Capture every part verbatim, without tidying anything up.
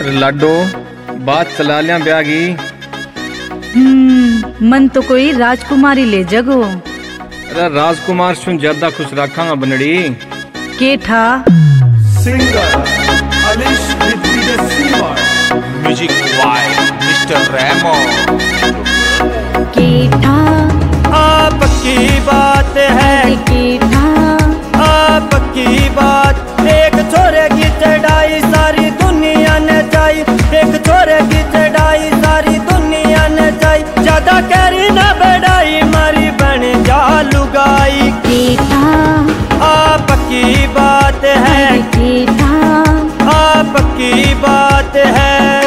लाडो बात चला लिया ब्याह की। हम्म मन तो कोई राजकुमारी ले जगो। अरे राजकुमार सुन ज्यादा खुश रखांगा बनड़ी के ठा सिंगर अलिश म्यूजिक बाय मिस्टर रेमो। के ठा आपकी बात है के ठा आपकी बात। एक छोरे की चढ़ाई सारी दुनिया ने जाई, एक छोरे की चढ़ाई सारी दुनिया ने जाई। ज्यादा करी ना बढ़ाई मारी बन जा लुगाई। के ठा आपकी बात है के ठा आपकी बात है।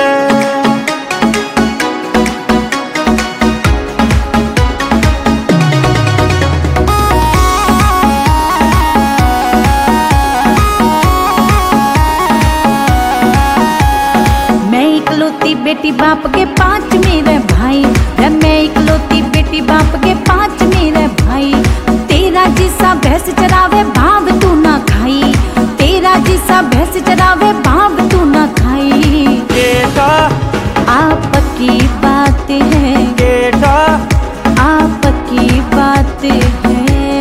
बेटी बाप के पांच मेरे भाई, मैं इकलौती बेटी बाप के पांच मेरे भाई। तेरा जिसा भैंस चरावे भाव तू ना खाई, तेरा जिसा भैंस चरावे भाव तू ना खाई। बेटा आपकी बात है बेटा आपकी बात है।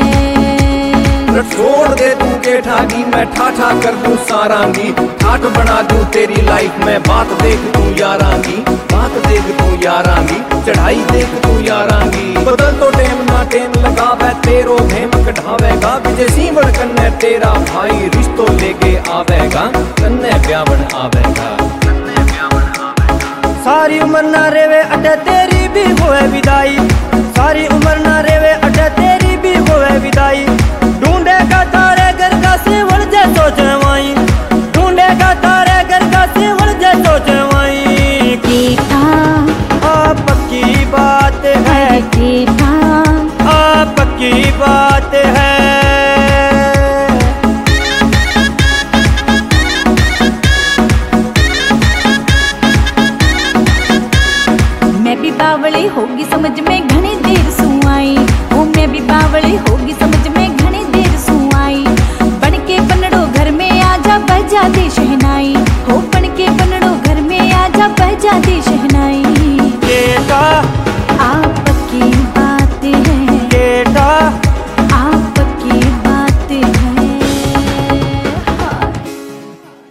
छोड़ दे तू के ठागी मैं ठाठा कर दूं सारांगी। ठाठ बना दूं तेरी लाइफ में बात देख तू यारांगी। बात देख तू यारांगी चढ़ाई देख तू यारांगी। बदल तो टेम ना टेम लगावे तेरो भेम कढ़ावेगा। विजय सीवड़ कन्ने तेरा भाई रिश्तों लेके आवेगा। कन्ने ब्यावन आवेगा सारी उम्र ना रेवे अटे तेरी भी होए विदाई। सारी उम्र ना रेवे अटे तेरी भी होए विदाई। ढूंढेगा तारे घर का सेवल जैसो जवाई, ढूंढेगा तारे घर का सेवल जैसो जवाई। बेटा आपकी बात है बेटा आपकी बात है। मैं भी बावली होगी समझ में घनी देर सुआई। ओ मैं भी बावली होगी समझ में घनी देर सुआई। बन के बनड़ो घर में आजा बजा दे शहनाई, हो बन के बनड़ो घर में आजा बजा दे शहनाई।